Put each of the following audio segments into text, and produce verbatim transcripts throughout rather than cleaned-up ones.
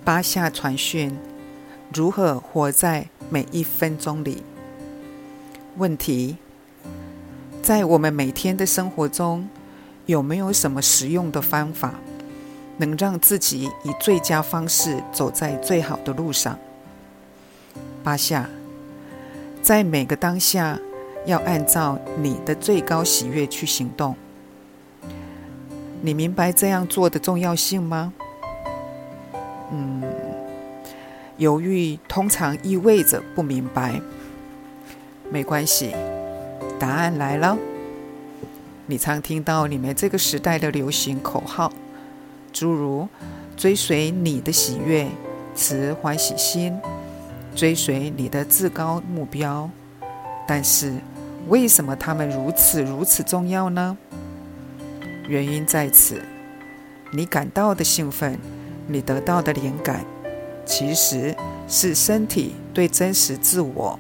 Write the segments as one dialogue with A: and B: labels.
A: 巴夏传讯：如何活在每一分钟里？问题：在我们每天的生活中，有没有什么实用的方法，能让自己以最佳方式走在最好的路上？巴夏：在每个当下，要按照你的最高喜悦去行动。你明白这样做的重要性吗？嗯，犹豫通常意味着不明白。没关系，答案来了。你常听到你们这个时代的流行口号，诸如追随你的喜悦，持欢喜心，追随你的至高目标。但是为什么它们如此如此重要呢？原因在此，你感到的兴奋，你得到的灵感，其实是身体对真实自我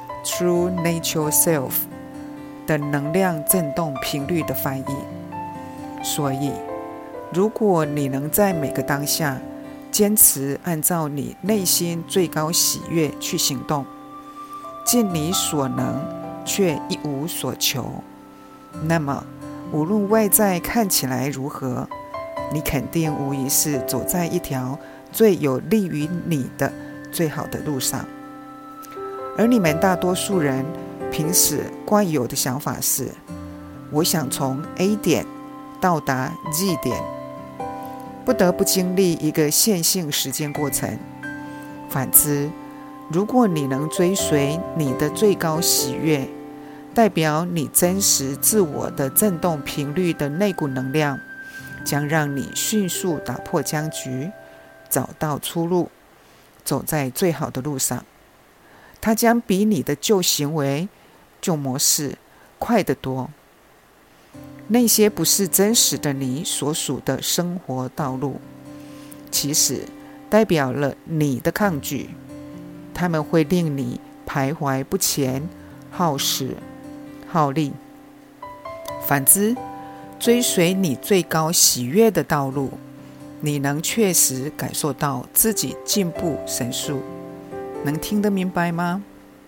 A: True Nature Self 的能量振动频率的翻译。所以如果你能在每个当下坚持按照你内心最高喜悦去行动，尽你所能却一无所求，那么无论外在看起来如何，你肯定无疑是走在一条最有利于你的最好的路上。而你们大多数人平时惯有的想法是，我想从 A 点到达 G 点，不得不经历一个线性时间过程。反之，如果你能追随你的最高喜悦，代表你真实自我的振动频率的那股能量，将让你迅速打破僵局，找到出路，走在最好的路上。它将比你的旧行为、旧模式快得多。那些不是真实的你所属的生活道路，其实代表了你的抗拒，它们会令你徘徊不前，耗时耗力。反之，追随你最高喜悦的道路，你能确实感受到自己进步神速。能听得明白吗？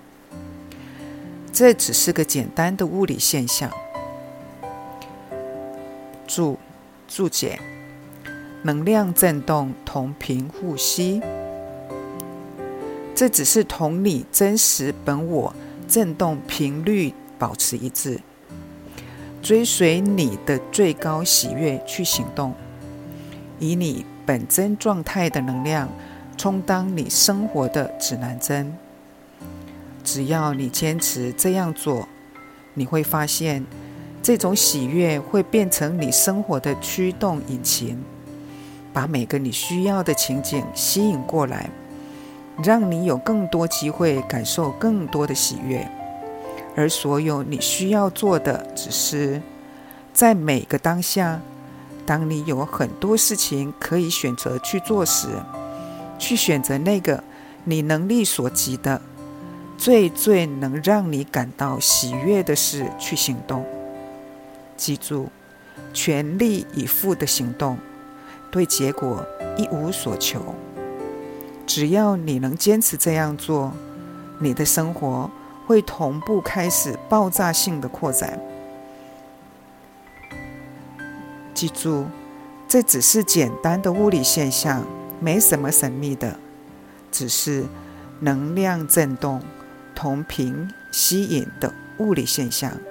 A: 这只是个简单的物理现象。注注解：能量振动同频互吸，这只是同你真实本我振动频率保持一致。追随你的最高喜悦去行动，以你本真状态的能量充当你生活的指南针。只要你坚持这样做，你会发现这种喜悦会变成你生活的驱动引擎，把每个你需要的情景吸引过来，让你有更多机会感受更多的喜悦。而所有你需要做的，只是在每个当下，当你有很多事情可以选择去做时，去选择那个你能力所及的，最最能让你感到喜悦的事去行动。记住，全力以赴的行动，对结果一无所求。只要你能坚持这样做，你的生活会同步开始爆炸性的扩展。记住，这只是简单的物理现象，没什么神秘的，只是能量振动同频吸引的物理现象。